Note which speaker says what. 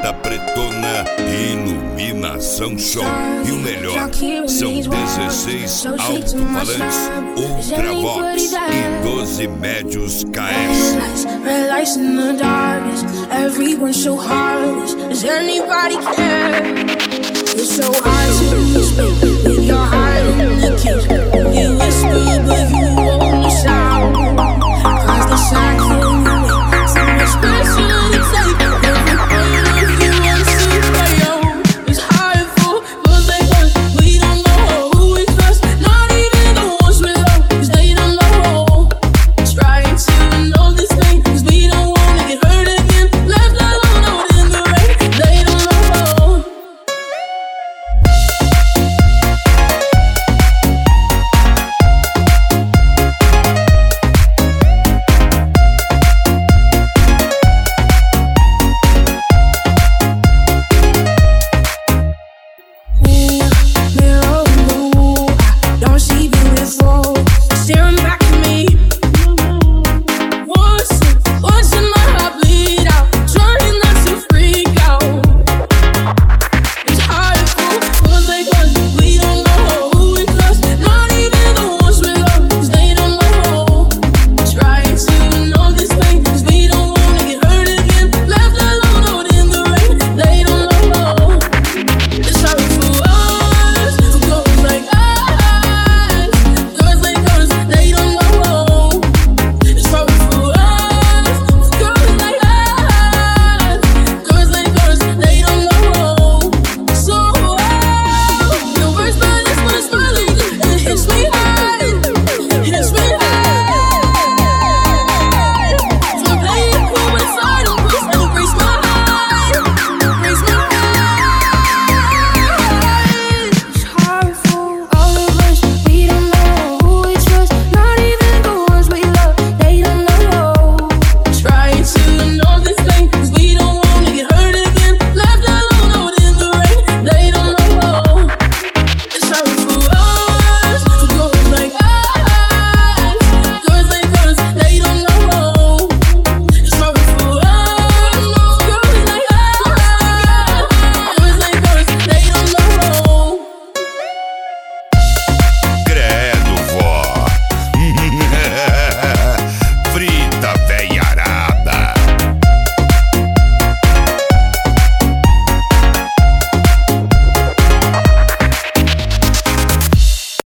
Speaker 1: banda pretona Iluminação Show. E o melhor, são 16 alto-falantes Ultravox e 12 médios KS.
Speaker 2: Red lights in the darkness, everyone's so heartless. Does anybody care? It's so hard to explain when you're hiding the kids. You whisper, but you